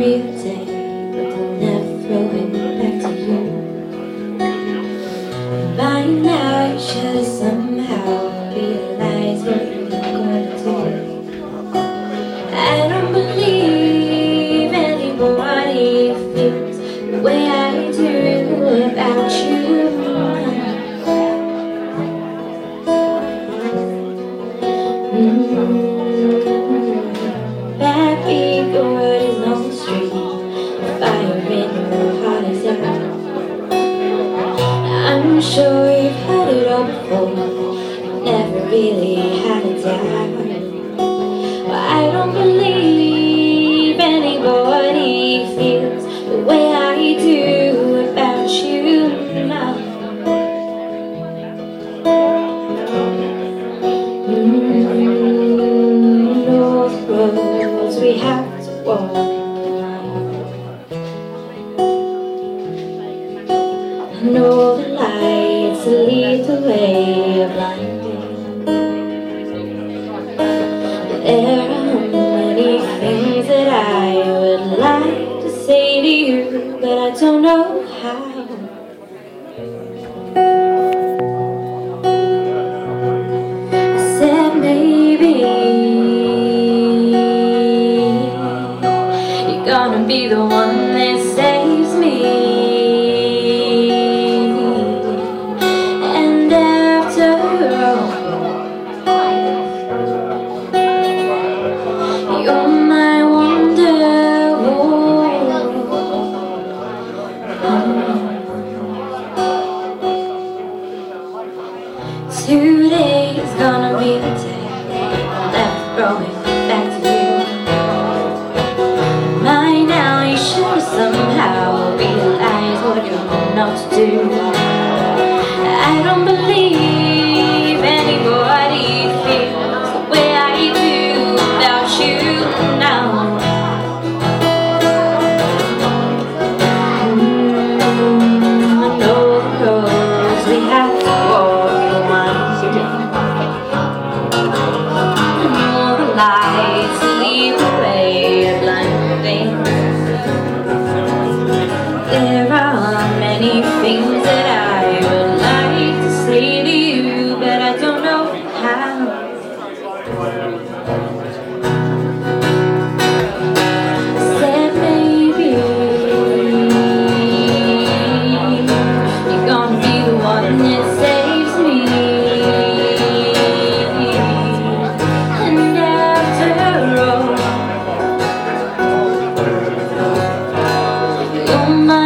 be a day, but they'll never throw it back to you. By now you should somehow realize what you're gonna do. I don't believe anybody feels the way I do about you. Bad ego word is on the street, fire in your heart is out. I'm sure you've heard it all before, never really had a doubt. But I don't believe anybody feels the way I do about you now. All the roads we have to walk, and all the lights that lead the way are blinding. There are many things that I would like to say to you, but I don't know how. I said maybe you're gonna be the one that saves me. And after all, you're my wonderwall. Today's gonna be the day left throwing back to you. By now you should somehow realize what you're not to do. I don't believe anybody feels the way I do about you now. I know the roads we have to walk are winding, and all the lights that lead the way are blinding. There are many things that I would like to say to you, but I don't know how. I said maybe you're gonna be the one that saves me. And after all, you're my